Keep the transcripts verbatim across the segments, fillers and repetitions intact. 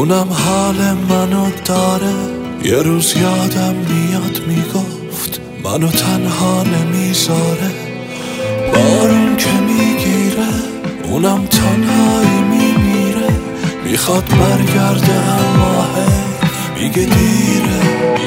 اونم حال منو داره. یه روز یادم میاد میگفت منو تنها نمیذاره. بارون که میگیره اونم تنهایی میمیره. میخواد برگرده اما هی میگه دیره.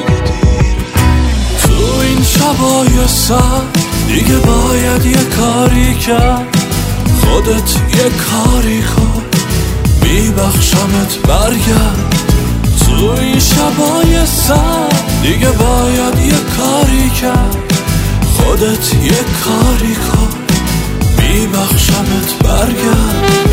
تو این شبای سرد دیگه باید یه کاری کرد. خودت یه کاری کن میبخشمت برگرد. تو این شبای سرد دیگه باید یه کاری کرد. خودت یه کاری کن میبخشمت برگرد.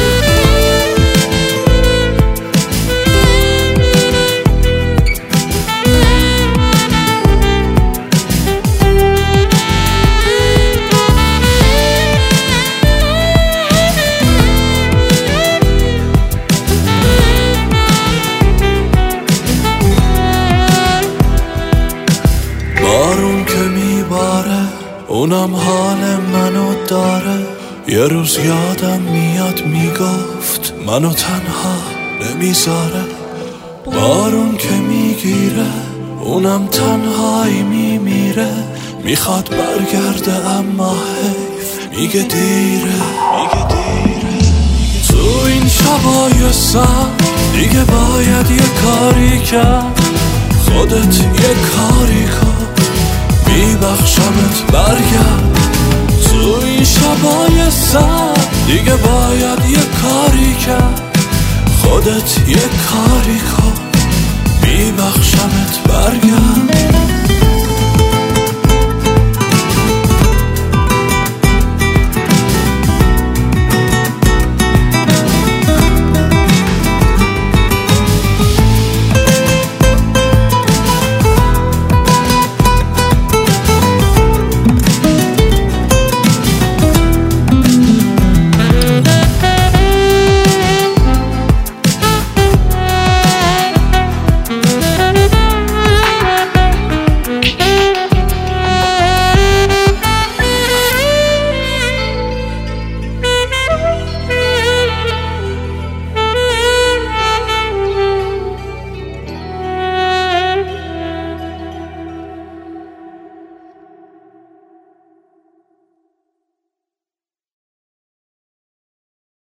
بارون که میباره اونم حال منو داره. یه روز یادم میاد میگفت منو تنها نمیذاره. بارون که میگیره اونم تنهایی میمیره. میخواد برگرده اما حیف میگه دیره. تو این شبای سرد دیگه باید یه کاری کرد. خودت یه کاری کن میبخشمت برگرد. تو این شبای سرد دیگه باید یه کاری کرد. خودت یه کاری کن